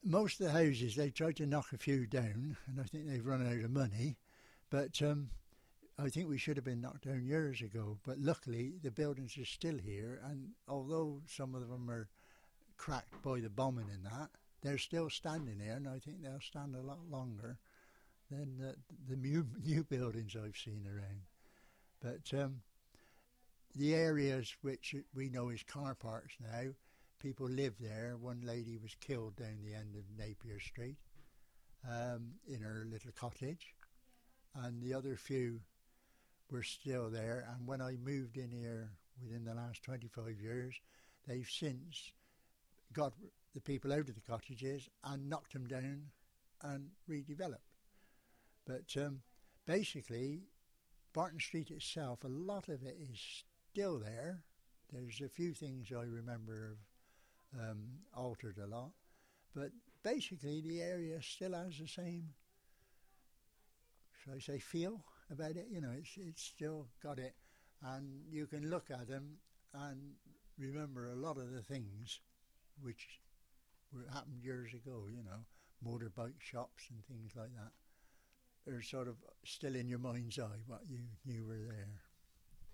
Most of the houses, they tried to knock a few down, and I think they've run out of money. But I think we should have been knocked down years ago. But luckily, the buildings are still here, and although some of them are cracked by the bombing and that, they're still standing there, and I think they'll stand a lot longer than the new buildings I've seen around. But the areas which we know as car parks now, people live there. One lady was killed down the end of Napier Street in her little cottage, and the other few were still there. And when I moved in here within the last 25 years, they've since got the people out of the cottages and knocked them down and redeveloped. But basically, Barton Street itself, a lot of it is still there. There's a few things I remember have altered a lot, but basically the area still has the same, shall I say, feel about it. You know, it's still got it, and you can look at them and remember a lot of the things which happened years ago. You know, motorbike shops and things like that are sort of still in your mind's eye what you knew were there.